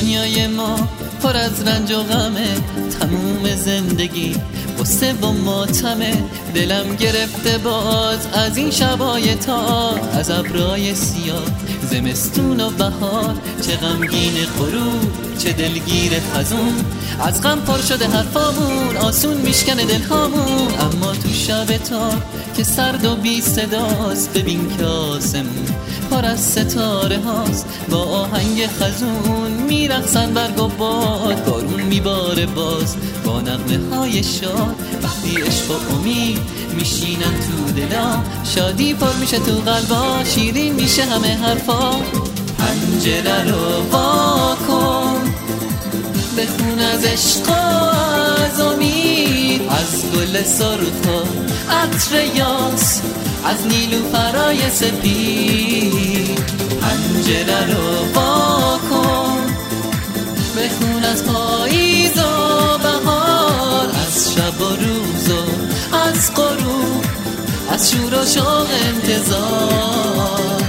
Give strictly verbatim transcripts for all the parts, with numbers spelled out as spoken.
دنیای ما پر از رنج و غمه، تموم زندگی قصه و ماتمه. دلم گرفته باز از این شبای تار، از ابرای سیاه زمستون و بهار. چه غمگین غروب چه دلگیر خزون، از غم پر شده حرفامون آسون میشکنه دلهامون. اما تو شب تار که سرد و بی صداست، ببین که آسمون پر از ستاره هاست. با آهنگ خزون میرقصن برگ و باد، بارون میباره باز با نغمه های شاد. وقتی عشق و امید میشینن تو دلا، شادی پر میشه تو قلبا، شیرین میشه همه حرفا. پنجره رو وا کن، بخون از عشق و از امید، از گل سرخ و عطر یاس، از نیلوفرای سپید. پنجره رو وا کن، بخون از پاییز و بهار، از شب و روز و از غروب، از شور و شوق انتظار.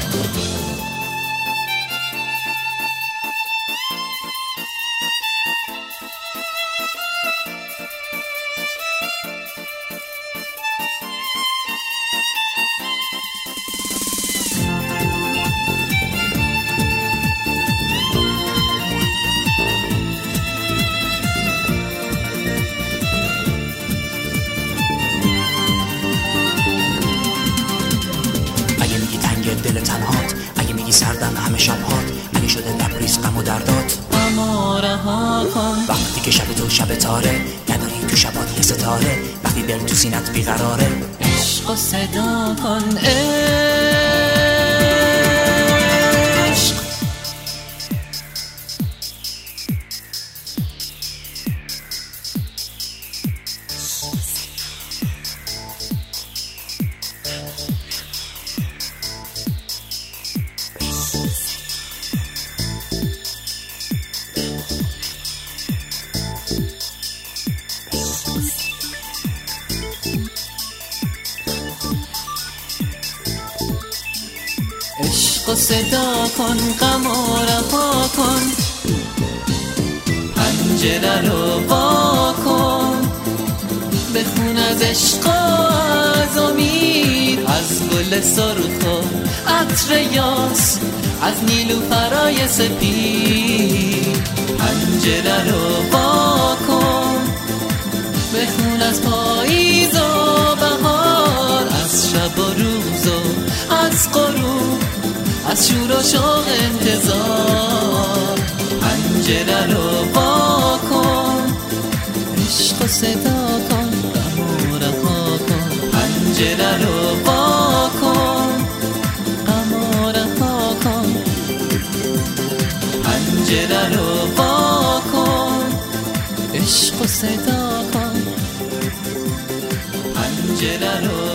دل تنهات، اگه میگی سردم همه شبهات، اگه شده لبریز غم و دردات، اما رها کن. وقتی که شب تو شب تاره، نداری تو شبات یه ستاره، وقتی دل تو سینت بیقراره، عشق و صدا کن. عشق عشق و صدا کن، غم و رها کن. پنجره رو وا کن، بخون از عشق و از امید، از گل سرخ و عطر یاس، از نیلوفرای سپید. پنجره رو وا کن، بخون از پاییز و بهار، از شب و روز و از غروب، از شور و شوق انتظار. پنجره رو وا کن، عشق و صدا کن، غم و رها کن. پنجره رو وا کن، غم و رها کن. پنجره رو وا کن، عشق و صدا کن. پنجره رو